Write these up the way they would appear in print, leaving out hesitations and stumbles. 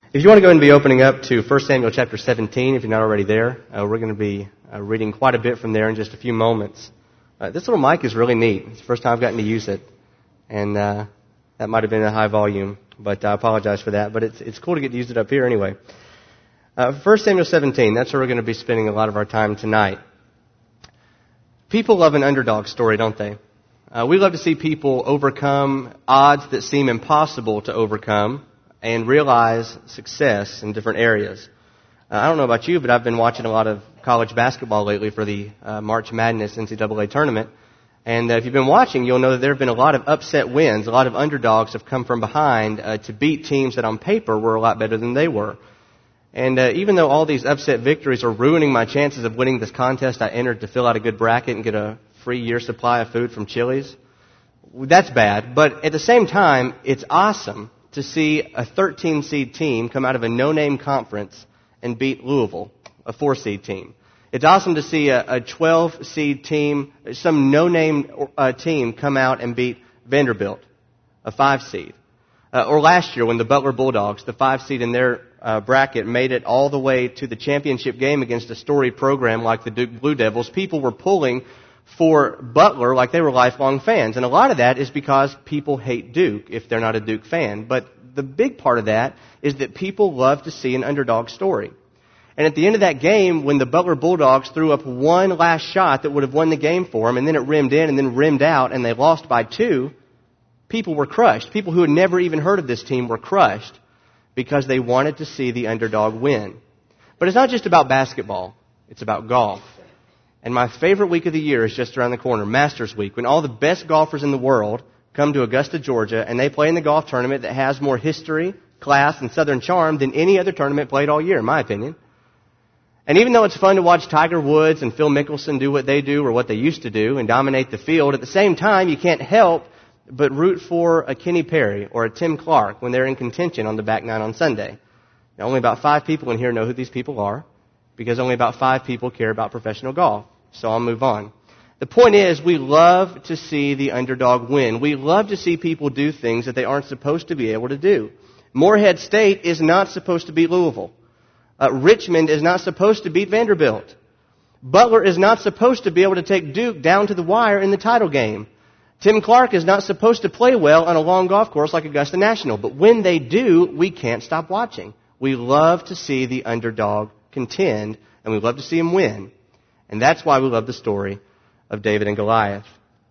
If you want to go and be opening up to 1 Samuel chapter 17, if you're not already there, we're going to be reading quite a bit from there in just a few moments. This little mic is really neat. It's the first time I've gotten to use it, and that might have been a high volume, but I apologize for that. But it's cool to get to use it up here anyway. 1 Samuel 17, that's where we're going to be spending a lot of our time tonight. People love an underdog story, don't they? We love to see people overcome odds that seem impossible to overcome and realize success in different areas. I don't know about you, but I've been watching a lot of college basketball lately for the March Madness NCAA tournament. And if you've been watching, you'll know that there have been a lot of upset wins. A lot of underdogs have come from behind to beat teams that on paper were a lot better than they were. And even though all these upset victories are ruining my chances of winning this contest I entered to fill out a good bracket and get a free year supply of food from Chili's, that's bad. But at the same time, it's awesome to see a 13-seed team come out of a no-name conference and beat Louisville, a 4-seed team. It's awesome to see a 12-seed team, some no-name team come out and beat Vanderbilt, a 5-seed. Or last year when the Butler Bulldogs, the 5-seed in their bracket, made it all the way to the championship game against a storied program like the Duke Blue Devils, people were pulling for Butler like they were lifelong fans. And a lot of that is because people hate Duke if they're not a Duke fan. But the big part of that is that people love to see an underdog story. And at the end of that game, when the Butler Bulldogs threw up one last shot that would have won the game for them, and then it rimmed in and then rimmed out, and they lost by 2, people were crushed. People who had never even heard of this team were crushed because they wanted to see the underdog win. But it's not just about basketball. It's about golf. And my favorite week of the year is just around the corner, Masters Week, when all the best golfers in the world come to Augusta, Georgia, and they play in the golf tournament that has more history, class, and southern charm than any other tournament played all year, in my opinion. And even though it's fun to watch Tiger Woods and Phil Mickelson do what they do or what they used to do and dominate the field, at the same time, you can't help but root for a Kenny Perry or a Tim Clark when they're in contention on the back nine on Sunday. Now, only about 5 people in here know who these people are, because only about 5 people care about professional golf. So I'll move on. The point is, we love to see the underdog win. We love to see people do things that they aren't supposed to be able to do. Morehead State is not supposed to beat Louisville. Richmond is not supposed to beat Vanderbilt. Butler is not supposed to be able to take Duke down to the wire in the title game. Tim Clark is not supposed to play well on a long golf course like Augusta National. But when they do, we can't stop watching. We love to see the underdog contend, and we love to see him win. And that's why we love the story of David and Goliath.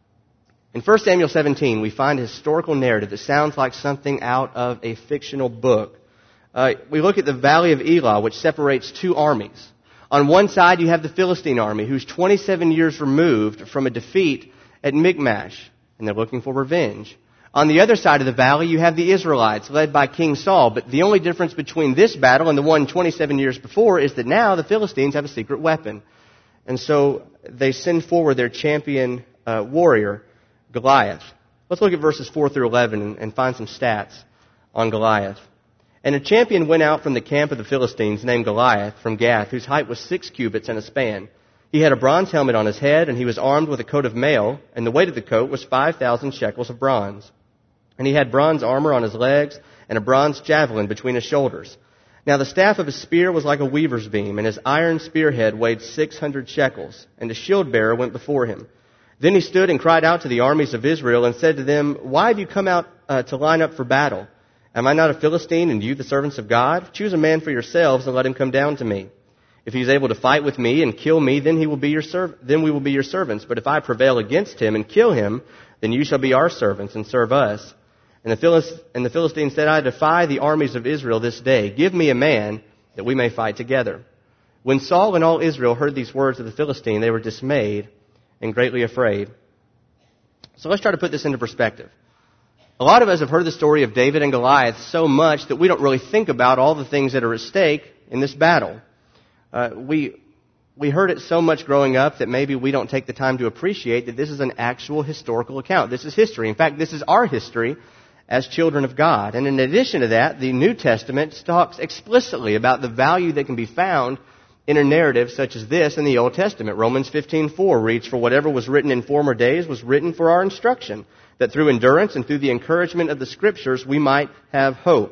In 1 Samuel 17, we find a historical narrative that sounds like something out of a fictional book. We look at the Valley of Elah, which separates 2 armies. On one side, you have the Philistine army, who's 27 years removed from a defeat at Michmash, and they're looking for revenge. On the other side of the valley, you have the Israelites, led by King Saul. But the only difference between this battle and the one 27 years before is that now the Philistines have a secret weapon. And so they send forward their champion warrior, Goliath. Let's look at verses 4 through 11 and find some stats on Goliath. And a champion went out from the camp of the Philistines named Goliath from Gath, whose height was 6 cubits and a span. He had a bronze helmet on his head, and he was armed with a coat of mail, and the weight of the coat was 5,000 shekels of bronze. And he had bronze armor on his legs and a bronze javelin between his shoulders. Now the staff of his spear was like a weaver's beam, and his iron spearhead weighed 600 shekels, and a shield bearer went before him. Then he stood and cried out to the armies of Israel and said to them, "Why have you come out to line up for battle? Am I not a Philistine and you the servants of God? Choose a man for yourselves and let him come down to me. If he is able to fight with me and kill me, then we will be your servants. But if I prevail against him and kill him, then you shall be our servants and serve us." And the Philistine said, "I defy the armies of Israel this day. Give me a man that we may fight together." When Saul and all Israel heard these words of the Philistine, they were dismayed and greatly afraid. So let's try to put this into perspective. A lot of us have heard the story of David and Goliath so much that we don't really think about all the things that are at stake in this battle. We heard it so much growing up that maybe we don't take the time to appreciate that this is an actual historical account. This is history. In fact, this is our history as children of God. And in addition to that, the New Testament talks explicitly about the value that can be found in a narrative such as this in the Old Testament. Romans 15:4 reads, "For whatever was written in former days was written for our instruction, that through endurance and through the encouragement of the Scriptures we might have hope."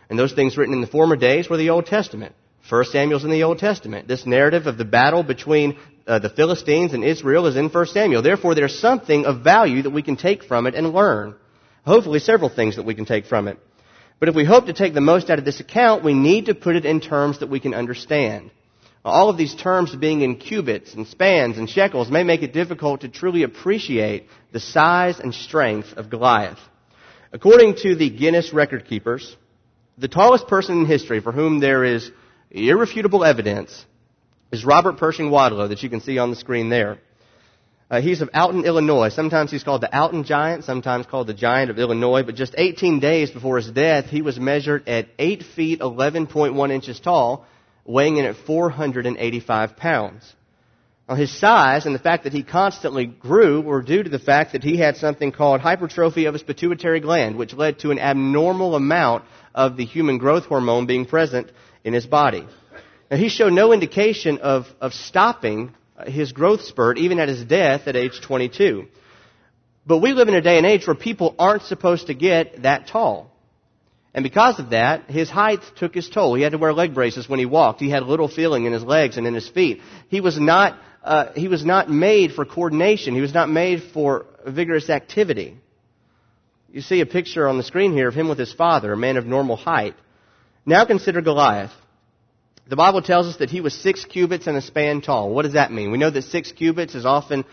And those things written in the former days were the Old Testament. 1 Samuel's in the Old Testament. This narrative of the battle between the Philistines and Israel is in 1 Samuel. Therefore, there's something of value that we can take from it and learn. Hopefully, several things that we can take from it. But if we hope to take the most out of this account, we need to put it in terms that we can understand. All of these terms being in cubits and spans and shekels may make it difficult to truly appreciate the size and strength of Goliath. According to the Guinness record keepers, the tallest person in history for whom there is irrefutable evidence is Robert Pershing Wadlow, that you can see on the screen there. He's of Alton, Illinois. Sometimes he's called the Alton Giant, sometimes called the Giant of Illinois. But just 18 days before his death, he was measured at 8 feet 11.1 inches tall, weighing in at 485 pounds. Now, his size and the fact that he constantly grew were due to the fact that he had something called hypertrophy of his pituitary gland, which led to an abnormal amount of the human growth hormone being present in his body. Now, he showed no indication of stopping his growth spurt, even at his death at age 22. But we live in a day and age where people aren't supposed to get that tall. And because of that, his height took his toll. He had to wear leg braces when he walked. He had little feeling in his legs and in his feet. He was not made for coordination. He was not made for vigorous activity. You see a picture on the screen here of him with his father, a man of normal height. Now consider Goliath. The Bible tells us that he was 6 cubits and a span tall. What does that mean? We know that 6 cubits is often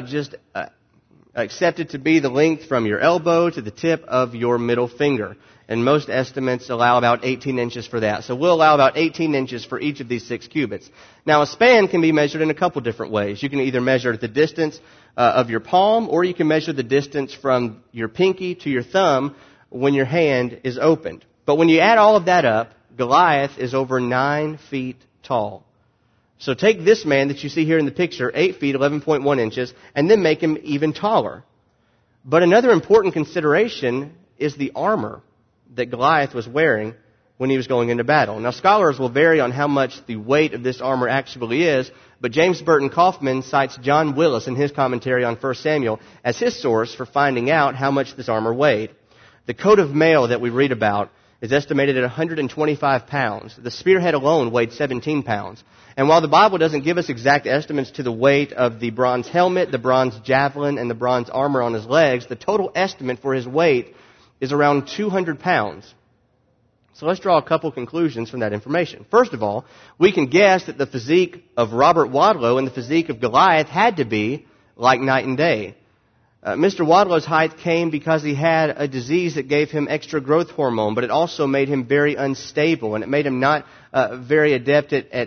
accepted to be the length from your elbow to the tip of your middle finger. And most estimates allow about 18 inches for that. So we'll allow about 18 inches for each of these 6 cubits. Now, a span can be measured in a couple different ways. You can either measure the distance of your palm, or you can measure the distance from your pinky to your thumb when your hand is opened. But when you add all of that up, Goliath is over 9 feet tall. So take this man that you see here in the picture, 8 feet, 11.1 inches, and then make him even taller. But another important consideration is the armor that Goliath was wearing when he was going into battle. Now, scholars will vary on how much the weight of this armor actually is, but James Burton Kaufman cites John Willis in his commentary on 1 Samuel as his source for finding out how much this armor weighed. The coat of mail that we read about is estimated at 125 pounds. The spearhead alone weighed 17 pounds. And while the Bible doesn't give us exact estimates to the weight of the bronze helmet, the bronze javelin, and the bronze armor on his legs, the total estimate for his weight is around 200 pounds. So let's draw a couple conclusions from that information. First of all, we can guess that the physique of Robert Wadlow and the physique of Goliath had to be like night and day. Mr. Wadlow's height came because he had a disease that gave him extra growth hormone, but it also made him very unstable, and it made him not very adept at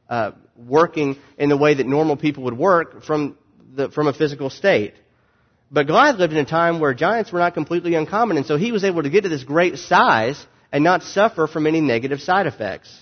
working in the way that normal people would work from a physical state. But Goliath lived in a time where giants were not completely uncommon, and so he was able to get to this great size and not suffer from any negative side effects.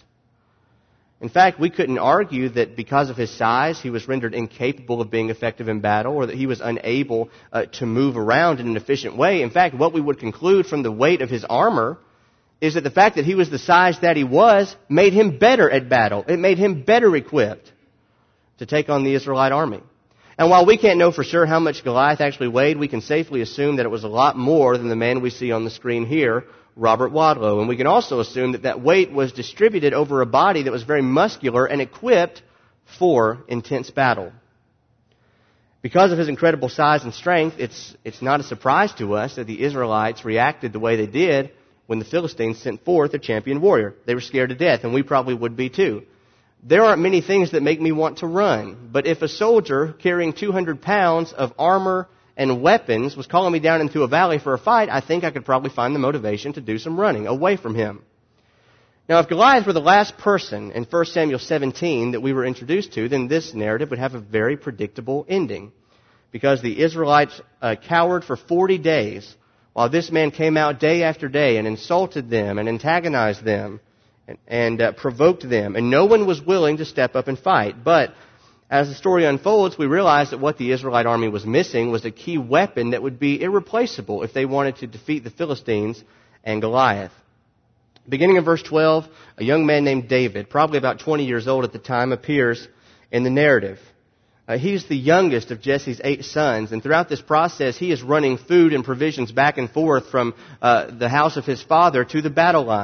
In fact, we couldn't argue that because of his size, he was rendered incapable of being effective in battle, or that he was unable to move around in an efficient way. In fact, what we would conclude from the weight of his armor is that the fact that he was the size that he was made him better at battle. It made him better equipped to take on the Israelite army. And while we can't know for sure how much Goliath actually weighed, we can safely assume that it was a lot more than the man we see on the screen here, Robert Wadlow. And we can also assume that that weight was distributed over a body that was very muscular and equipped for intense battle. Because of his incredible size and strength, it's not a surprise to us that the Israelites reacted the way they did when the Philistines sent forth a champion warrior. They were scared to death, and we probably would be too. There aren't many things that make me want to run, but if a soldier carrying 200 pounds of armor and weapons was calling me down into a valley for a fight, I think I could probably find the motivation to do some running away from him. Now, if Goliath were the last person in 1 Samuel 17 that we were introduced to, then this narrative would have a very predictable ending. Because the Israelites cowered for 40 days, while this man came out day after day and insulted them and antagonized them and provoked them. And no one was willing to step up and fight. But as the story unfolds, we realize that what the Israelite army was missing was a key weapon that would be irreplaceable if they wanted to defeat the Philistines and Goliath. Beginning in verse 12, a young man named David, probably about 20 years old at the time, appears in the narrative. He's the youngest of Jesse's 8 sons, and throughout this process, he is running food and provisions back and forth from the house of his father to the battle lines.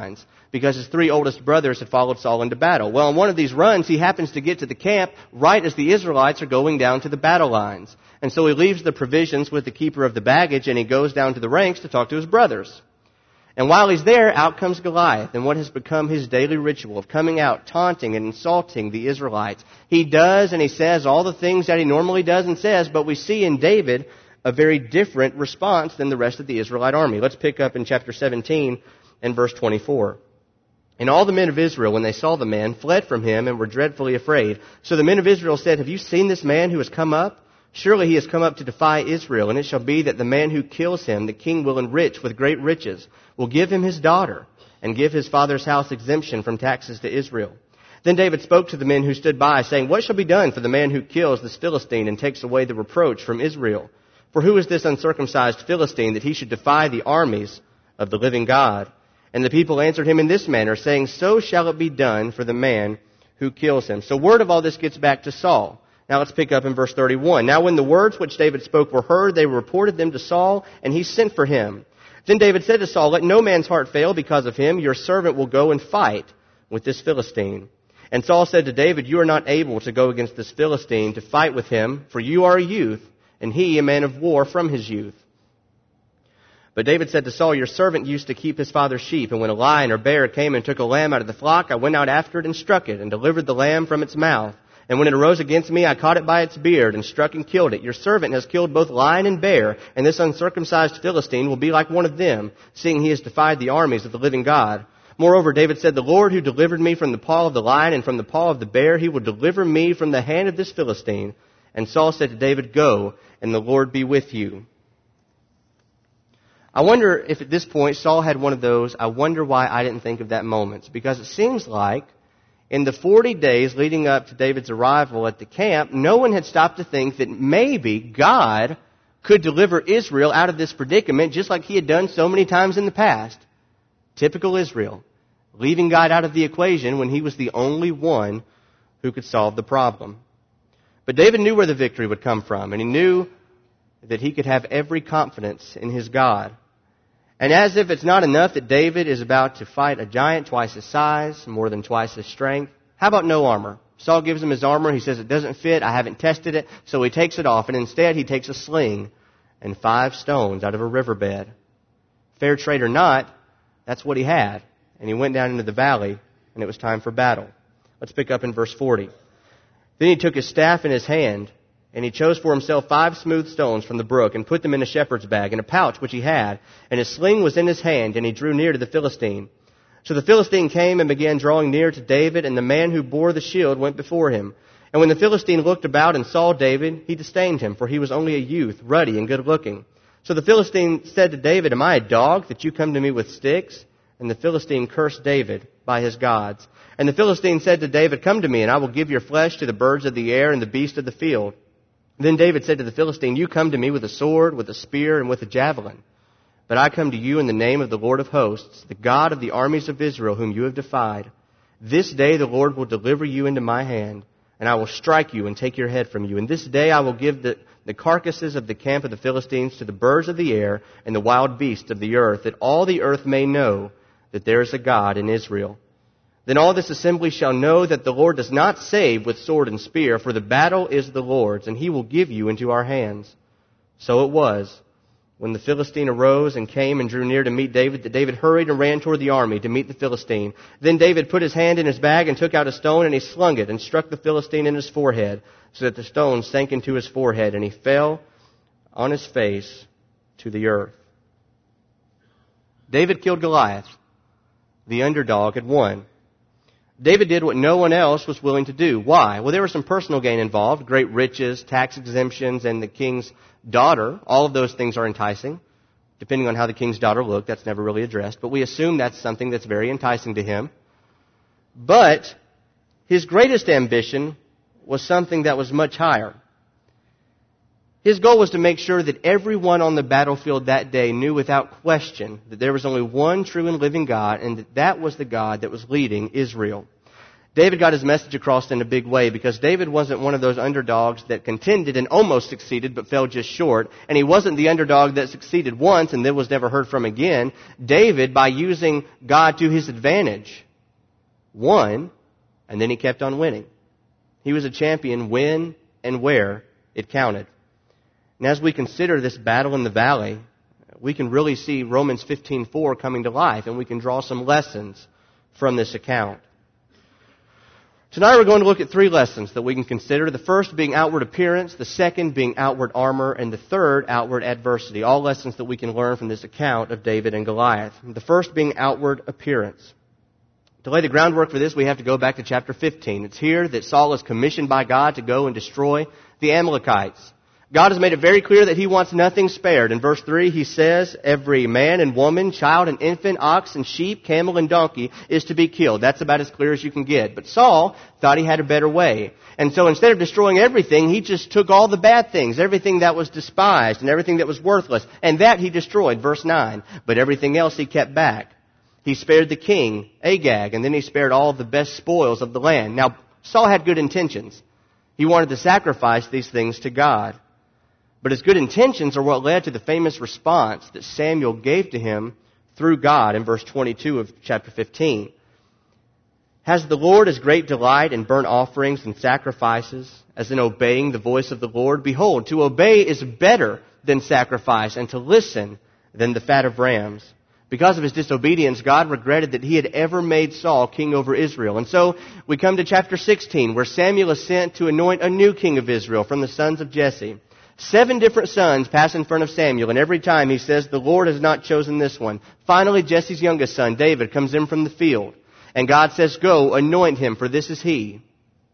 because his 3 oldest brothers had followed Saul into battle. Well, on one of these runs, he happens to get to the camp right as the Israelites are going down to the battle lines. And so he leaves the provisions with the keeper of the baggage, and he goes down to the ranks to talk to his brothers. And while he's there, out comes Goliath, and what has become his daily ritual of coming out, taunting and insulting the Israelites. He does and he says all the things that he normally does and says, but we see in David a very different response than the rest of the Israelite army. Let's pick up in chapter 17 and verse 24. And all the men of Israel, when they saw the man, fled from him and were dreadfully afraid. So the men of Israel said, "Have you seen this man who has come up? Surely he has come up to defy Israel, and it shall be that the man who kills him, the king will enrich with great riches, will give him his daughter, and give his father's house exemption from taxes to Israel." Then David spoke to the men who stood by, saying, "What shall be done for the man who kills this Philistine and takes away the reproach from Israel? For who is this uncircumcised Philistine that he should defy the armies of the living God?" And the people answered him in this manner, saying, "So shall it be done for the man who kills him." So word of all this gets back to Saul. Now let's pick up in verse 31. Now when the words which David spoke were heard, they reported them to Saul, and he sent for him. Then David said to Saul, "Let no man's heart fail because of him. Your servant will go and fight with this Philistine." And Saul said to David, "You are not able to go against this Philistine to fight with him, for you are a youth, and he a man of war from his youth." But David said to Saul, "Your servant used to keep his father's sheep, and when a lion or bear came and took a lamb out of the flock, I went out after it and struck it, and delivered the lamb from its mouth. And when it arose against me, I caught it by its beard, and struck and killed it. Your servant has killed both lion and bear, and this uncircumcised Philistine will be like one of them, seeing he has defied the armies of the living God." Moreover, David said, "The Lord who delivered me from the paw of the lion and from the paw of the bear, he will deliver me from the hand of this Philistine." And Saul said to David, "Go, and the Lord be with you." I wonder if at this point Saul had one of those, "I wonder why I didn't think of that" moments. Because it seems like in the 40 days leading up to David's arrival at the camp, no one had stopped to think that maybe God could deliver Israel out of this predicament just like he had done so many times in the past. Typical Israel, leaving God out of the equation when he was the only one who could solve the problem. But David knew where the victory would come from, and he knew that he could have every confidence in his God. And as if it's not enough that David is about to fight a giant twice his size, more than twice his strength, how about no armor? Saul gives him his armor. He says it doesn't fit. I haven't tested it. So he takes it off, and instead he takes a sling and 5 stones out of a riverbed. Fair trade or not, that's what he had. And he went down into the valley, and it was time for battle. Let's pick up in verse 40. Then he took his staff in his hand, and he chose for himself 5 smooth stones from the brook, and put them in a shepherd's bag, in a pouch which he had, and his sling was in his hand, and he drew near to the Philistine. So the Philistine came and began drawing near to David, and the man who bore the shield went before him. And when the Philistine looked about and saw David, he disdained him, for he was only a youth, ruddy and good-looking. So the Philistine said to David, "Am I a dog that you come to me with sticks?" And the Philistine cursed David by his gods. And the Philistine said to David, "Come to me, and I will give your flesh to the birds of the air and the beasts of the field." Then David said to the Philistine, "You come to me with a sword, with a spear, and with a javelin. But I come to you in the name of the Lord of hosts, the God of the armies of Israel, whom you have defied. This day the Lord will deliver you into my hand, and I will strike you and take your head from you. And this day I will give the carcasses of the camp of the Philistines to the birds of the air and the wild beasts of the earth, that all the earth may know that there is a God in Israel. Then all this assembly shall know that the Lord does not save with sword and spear, for the battle is the Lord's, and he will give you into our hands." So it was, when the Philistine arose and came and drew near to meet David, that David hurried and ran toward the army to meet the Philistine. Then David put his hand in his bag and took out a stone, and he slung it and struck the Philistine in his forehead, so that the stone sank into his forehead, and he fell on his face to the earth. David killed Goliath. The underdog had won. David did what no one else was willing to do. Why? Well, there was some personal gain involved, great riches, tax exemptions, and the king's daughter. All of those things are enticing. Depending on how the king's daughter looked, that's never really addressed. But we assume that's something that's very enticing to him. But his greatest ambition was something that was much higher. His goal was to make sure that everyone on the battlefield that day knew without question that there was only one true and living God, and that was the God that was leading Israel. David got his message across in a big way because David wasn't one of those underdogs that contended and almost succeeded but fell just short. And he wasn't the underdog that succeeded once and then was never heard from again. David, by using God to his advantage, won, and then he kept on winning. He was a champion when and where it counted. And as we consider this battle in the valley, we can really see Romans 15:4 coming to life, and we can draw some lessons from this account. Tonight we're going to look at 3 lessons that we can consider. The first being outward appearance, the second being outward armor, and the third outward adversity. All lessons that we can learn from this account of David and Goliath. The first being outward appearance. To lay the groundwork for this, we have to go back to chapter 15. It's here that Saul is commissioned by God to go and destroy the Amalekites. God has made it very clear that He wants nothing spared. In verse 3, He says, every man and woman, child and infant, ox and sheep, camel and donkey is to be killed. That's about as clear as you can get. But Saul thought he had a better way. And so instead of destroying everything, he just took all the bad things, everything that was despised and everything that was worthless. And that he destroyed, verse 9. But everything else he kept back. He spared the king, Agag, and then he spared all of the best spoils of the land. Now, Saul had good intentions. He wanted to sacrifice these things to God. But his good intentions are what led to the famous response that Samuel gave to him through God in verse 22 of chapter 15. Has the Lord as great delight in burnt offerings and sacrifices as in obeying the voice of the Lord? Behold, to obey is better than sacrifice, and to listen than the fat of rams. Because of his disobedience, God regretted that He had ever made Saul king over Israel. And so we come to chapter 16, where Samuel is sent to anoint a new king of Israel from the sons of Jesse. 7 different sons pass in front of Samuel, and every time he says, the Lord has not chosen this one. Finally, Jesse's youngest son, David, comes in from the field, and God says, go, anoint him, for this is he.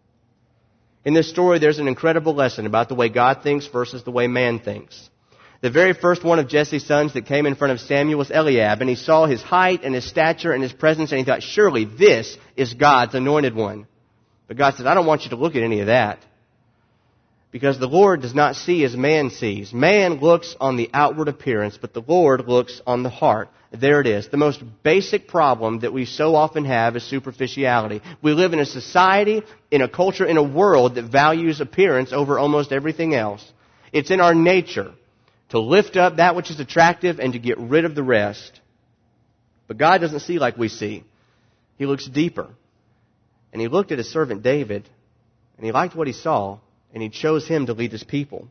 In this story, there's an incredible lesson about the way God thinks versus the way man thinks. The very first one of Jesse's sons that came in front of Samuel was Eliab, and he saw his height and his stature and his presence, and he thought, surely this is God's anointed one. But God says, I don't want you to look at any of that. Because the Lord does not see as man sees. Man looks on the outward appearance, but the Lord looks on the heart. There it is. The most basic problem that we so often have is superficiality. We live in a society, in a culture, in a world that values appearance over almost everything else. It's in our nature to lift up that which is attractive and to get rid of the rest. But God doesn't see like we see. He looks deeper. And He looked at His servant David, and He liked what He saw, and He chose him to lead His people.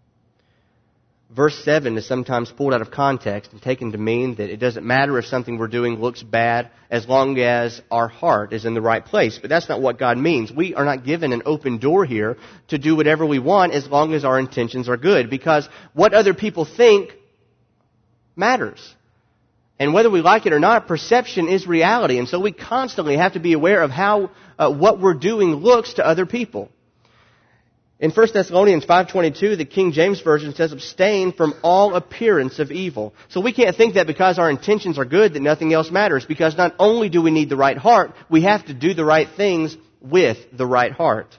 Verse 7 is sometimes pulled out of context and taken to mean that it doesn't matter if something we're doing looks bad as long as our heart is in the right place. But that's not what God means. We are not given an open door here to do whatever we want as long as our intentions are good. Because what other people think matters. And whether we like it or not, perception is reality. And so we constantly have to be aware of how what we're doing looks to other people. In 1 Thessalonians 5:22, the King James Version says, abstain from all appearance of evil. So we can't think that because our intentions are good that nothing else matters. Because not only do we need the right heart, we have to do the right things with the right heart.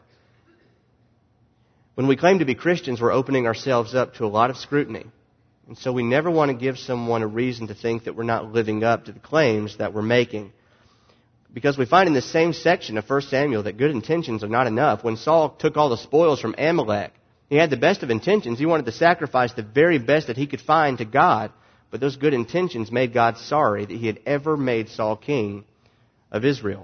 When we claim to be Christians, we're opening ourselves up to a lot of scrutiny. And so we never want to give someone a reason to think that we're not living up to the claims that we're making. Because we find in this same section of 1 Samuel that good intentions are not enough. When Saul took all the spoils from Amalek, he had the best of intentions. He wanted to sacrifice the very best that he could find to God. But those good intentions made God sorry that He had ever made Saul king of Israel.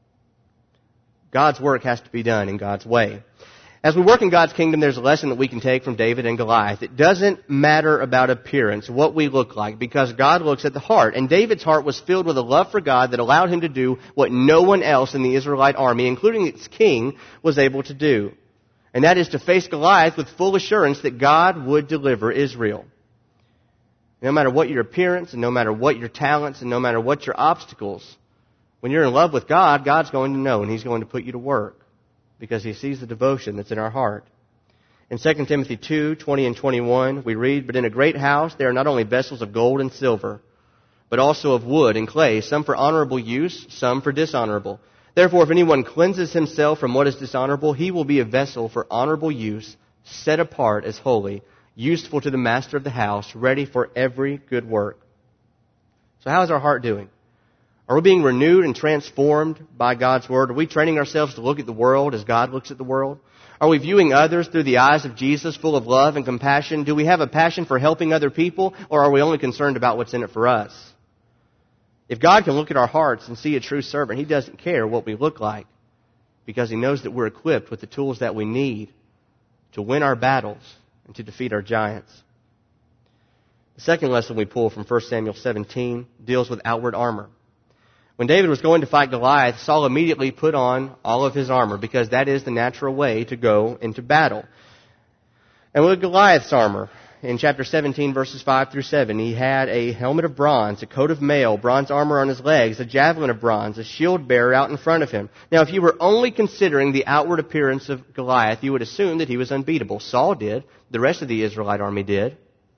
God's work has to be done in God's way. As we work in God's kingdom, there's a lesson that we can take from David and Goliath. It doesn't matter about appearance, what we look like, because God looks at the heart. And David's heart was filled with a love for God that allowed him to do what no one else in the Israelite army, including its king, was able to do. And that is to face Goliath with full assurance that God would deliver Israel. No matter what your appearance, and no matter what your talents, and no matter what your obstacles, when you're in love with God, God's going to know, and He's going to put you to work. Because He sees the devotion that's in our heart. In 2 Timothy 2:20 and 21, we read, but in a great house there are not only vessels of gold and silver, but also of wood and clay, some for honorable use, some for dishonorable. Therefore, if anyone cleanses himself from what is dishonorable, he will be a vessel for honorable use, set apart as holy, useful to the master of the house, ready for every good work. So how is our heart doing? Are we being renewed and transformed by God's Word? Are we training ourselves to look at the world as God looks at the world? Are we viewing others through the eyes of Jesus, full of love and compassion? Do we have a passion for helping other people, or are we only concerned about what's in it for us? If God can look at our hearts and see a true servant, He doesn't care what we look like, because He knows that we're equipped with the tools that we need to win our battles and to defeat our giants. The second lesson we pull from 1 Samuel 17 deals with outward armor. When David was going to fight Goliath, Saul immediately put on all of his armor, because that is the natural way to go into battle. And with Goliath's armor, in chapter 17, verses 5 through 7, he had a helmet of bronze, a coat of mail, bronze armor on his legs, a javelin of bronze, a shield bearer out in front of him. Now, if you were only considering the outward appearance of Goliath, you would assume that he was unbeatable. Saul did. The rest of the Israelite army did.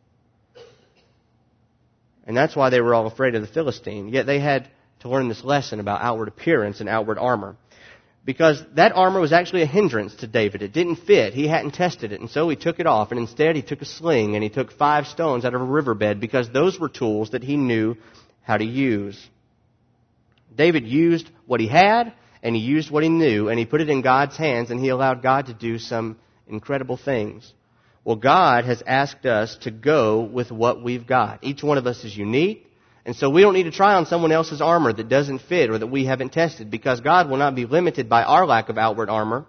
And that's why they were all afraid of the Philistine. Yet they had to learn this lesson about outward appearance and outward armor. Because that armor was actually a hindrance to David. It didn't fit. He hadn't tested it. And so he took it off. And instead he took a sling and he took 5 stones out of a riverbed, because those were tools that he knew how to use. David used what he had and he used what he knew, and he put it in God's hands, and he allowed God to do some incredible things. Well, God has asked us to go with what we've got. Each one of us is unique. And so we don't need to try on someone else's armor that doesn't fit or that we haven't tested, because God will not be limited by our lack of outward armor.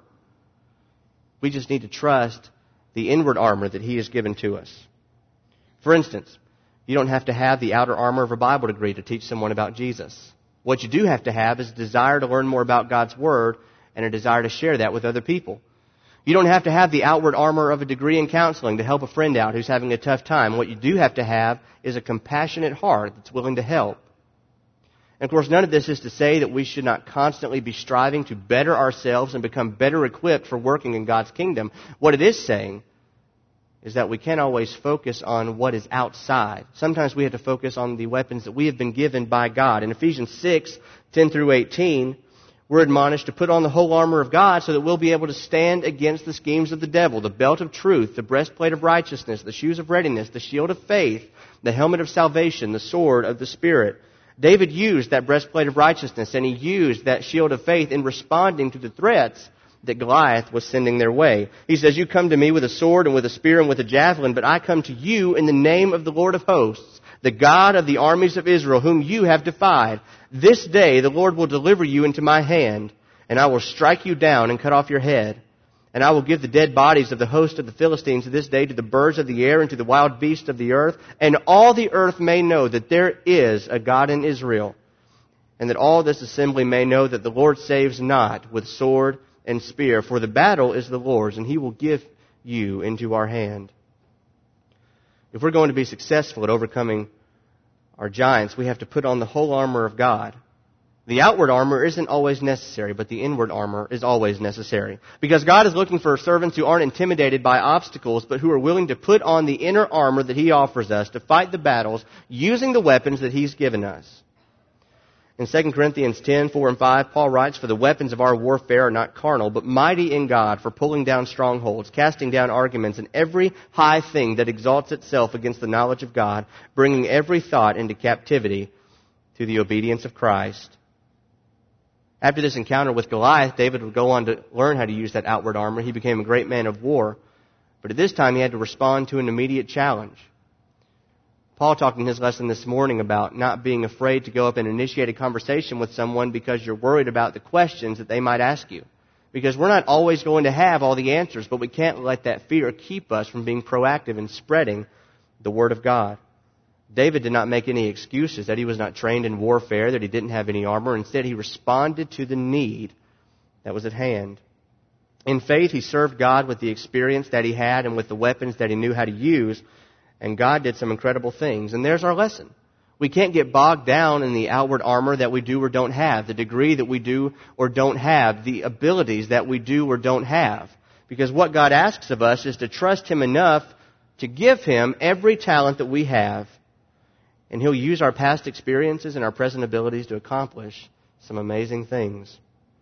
We just need to trust the inward armor that He has given to us. For instance, you don't have to have the outer armor of a Bible degree to teach someone about Jesus. What you do have to have is a desire to learn more about God's Word and a desire to share that with other people. You don't have to have the outward armor of a degree in counseling to help a friend out who's having a tough time. What you do have to have is a compassionate heart that's willing to help. And of course, none of this is to say that we should not constantly be striving to better ourselves and become better equipped for working in God's kingdom. What it is saying is that we can't always focus on what is outside. Sometimes we have to focus on the weapons that we have been given by God. In Ephesians 6, 10 through 18, we're admonished to put on the whole armor of God so that we'll be able to stand against the schemes of the devil, the belt of truth, the breastplate of righteousness, the shoes of readiness, the shield of faith, the helmet of salvation, the sword of the Spirit. David used that breastplate of righteousness, and he used that shield of faith in responding to the threats that Goliath was sending their way. He says, "You come to me with a sword and with a spear and with a javelin, but I come to you in the name of the Lord of hosts, the God of the armies of Israel, whom you have defied. This day the Lord will deliver you into my hand, and I will strike you down and cut off your head. And I will give the dead bodies of the host of the Philistines this day to the birds of the air and to the wild beasts of the earth, and all the earth may know that there is a God in Israel, and that all this assembly may know that the Lord saves not with sword and spear, for the battle is the Lord's, and He will give you into our hand." If we're going to be successful at overcoming our giants, we have to put on the whole armor of God. The outward armor isn't always necessary, but the inward armor is always necessary. Because God is looking for servants who aren't intimidated by obstacles, but who are willing to put on the inner armor that He offers us to fight the battles using the weapons that He's given us. In 2 Corinthians 10, 4 and 5, Paul writes, "For the weapons of our warfare are not carnal, but mighty in God for pulling down strongholds, casting down arguments, and every high thing that exalts itself against the knowledge of God, bringing every thought into captivity to the obedience of Christ." After this encounter with Goliath, David would go on to learn how to use that outward armor. He became a great man of war. But at this time, he had to respond to an immediate challenge. Paul talked in his lesson this morning about not being afraid to go up and initiate a conversation with someone because you're worried about the questions that they might ask you. Because we're not always going to have all the answers, but we can't let that fear keep us from being proactive in spreading the Word of God. David did not make any excuses that he was not trained in warfare, that he didn't have any armor. Instead, he responded to the need that was at hand. In faith, he served God with the experience that he had and with the weapons that he knew how to use. And God did some incredible things. And there's our lesson. We can't get bogged down in the outward armor that we do or don't have, the degree that we do or don't have, the abilities that we do or don't have. Because what God asks of us is to trust Him enough to give Him every talent that we have. And He'll use our past experiences and our present abilities to accomplish some amazing things.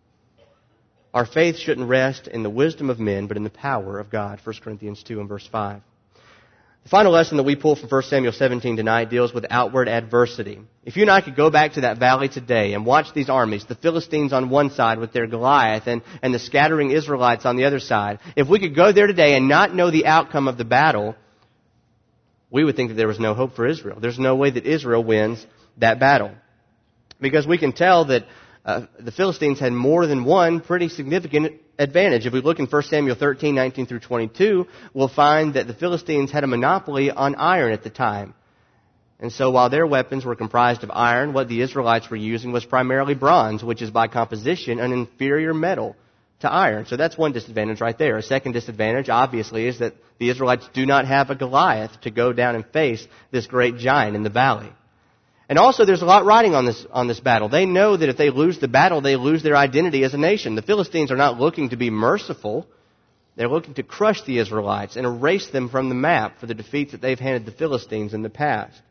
Our faith shouldn't rest in the wisdom of men, but in the power of God. 1 Corinthians 2 and verse 5. The final lesson that we pull from 1 Samuel 17 tonight deals with outward adversity. If you and I could go back to that valley today and watch these armies, the Philistines on one side with their Goliath and the scattering Israelites on the other side, if we could go there today and not know the outcome of the battle, we would think that there was no hope for Israel. There's no way that Israel wins that battle. Because we can tell that the Philistines had more than one pretty significant advantage. If we look in 1 Samuel 13, 19 through 22, we'll find that the Philistines had a monopoly on iron at the time. And so while their weapons were comprised of iron, what the Israelites were using was primarily bronze, which is by composition an inferior metal to iron. So that's one disadvantage right there. A second disadvantage, obviously, is that the Israelites do not have a Goliath to go down and face this great giant in the valley. And also, there's a lot riding on this battle. They know that if they lose the battle, they lose their identity as a nation. The Philistines are not looking to be merciful. They're looking to crush the Israelites and erase them from the map for the defeats that they've handed the Philistines in the past.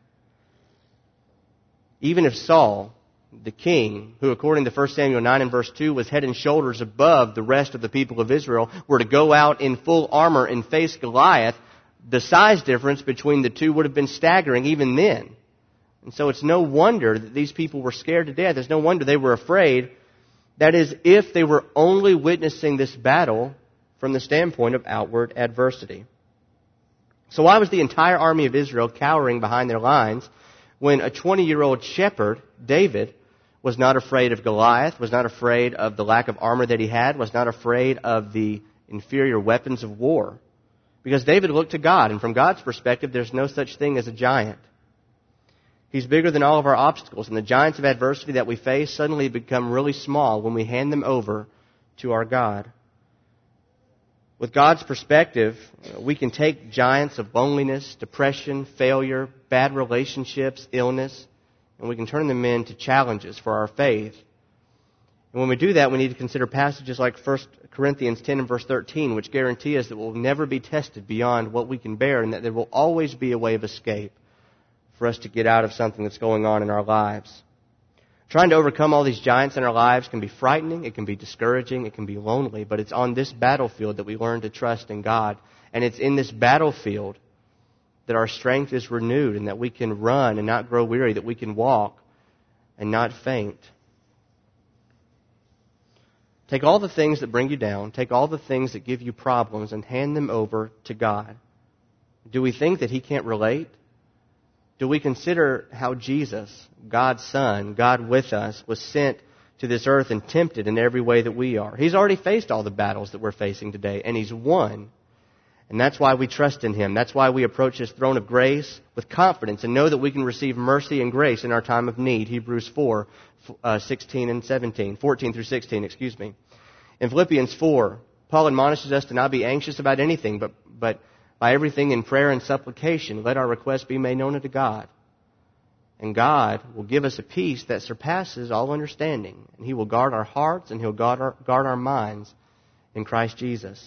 Even if Saul, the king, who according to 1 Samuel 9 and verse 2 was head and shoulders above the rest of the people of Israel, were to go out in full armor and face Goliath, the size difference between the two would have been staggering even then. And so it's no wonder that these people were scared to death. There's no wonder they were afraid. That is, if they were only witnessing this battle from the standpoint of outward adversity. So why was the entire army of Israel cowering behind their lines when a 20-year-old shepherd, David, was not afraid of Goliath, was not afraid of the lack of armor that he had, was not afraid of the inferior weapons of war? Because David looked to God, and from God's perspective, there's no such thing as a giant. He's bigger than all of our obstacles, and the giants of adversity that we face suddenly become really small when we hand them over to our God. With God's perspective, we can take giants of loneliness, depression, failure, bad relationships, illness, and we can turn them into challenges for our faith. And when we do that, we need to consider passages like 1 Corinthians 10 and verse 13, which guarantee us that we'll never be tested beyond what we can bear, and that there will always be a way of escape for us to get out of something that's going on in our lives. Trying to overcome all these giants in our lives can be frightening, it can be discouraging, it can be lonely, but it's on this battlefield that we learn to trust in God. And it's in this battlefield that our strength is renewed and that we can run and not grow weary, that we can walk and not faint. Take all the things that bring you down, take all the things that give you problems and hand them over to God. Do we think that He can't relate? Do we consider how Jesus, God's Son, God with us, was sent to this earth and tempted in every way that we are? He's already faced all the battles that we're facing today, and He's won. And that's why we trust in Him. That's why we approach His throne of grace with confidence and know that we can receive mercy and grace in our time of need. Hebrews 4, 16 and 17, 14 through 16, In Philippians 4, Paul admonishes us to not be anxious about anything, but by everything in prayer and supplication, let our requests be made known unto God. And God will give us a peace that surpasses all understanding. And He will guard our hearts and He'll guard our minds in Christ Jesus.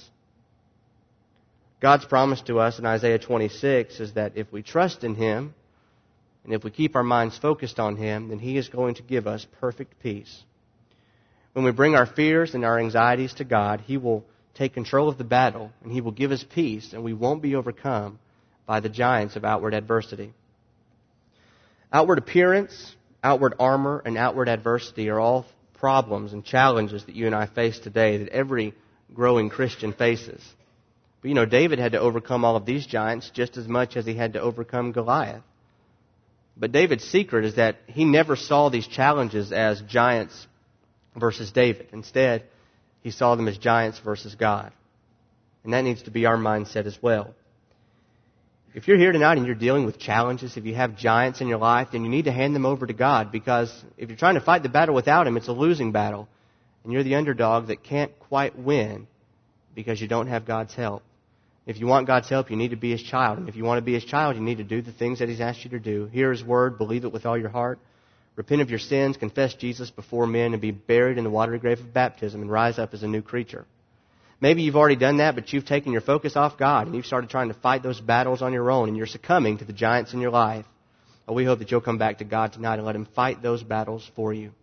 God's promise to us in Isaiah 26 is that if we trust in Him and if we keep our minds focused on Him, then He is going to give us perfect peace. When we bring our fears and our anxieties to God, He will take control of the battle, and He will give us peace, and we won't be overcome by the giants of outward adversity. Outward appearance, outward armor, and outward adversity are all problems and challenges that you and I face today, that every growing Christian faces. But David had to overcome all of these giants just as much as he had to overcome Goliath. But David's secret is that he never saw these challenges as giants versus David. Instead, he saw them as giants versus God. And that needs to be our mindset as well. If you're here tonight and you're dealing with challenges, if you have giants in your life, then you need to hand them over to God, because if you're trying to fight the battle without Him, it's a losing battle. And you're the underdog that can't quite win because you don't have God's help. If you want God's help, you need to be His child. And if you want to be His child, you need to do the things that He's asked you to do. Hear His word, believe it with all your heart. Repent of your sins, confess Jesus before men, and be buried in the watery grave of baptism and rise up as a new creature. Maybe you've already done that, but you've taken your focus off God and you've started trying to fight those battles on your own and you're succumbing to the giants in your life. Well, we hope that you'll come back to God tonight and let Him fight those battles for you.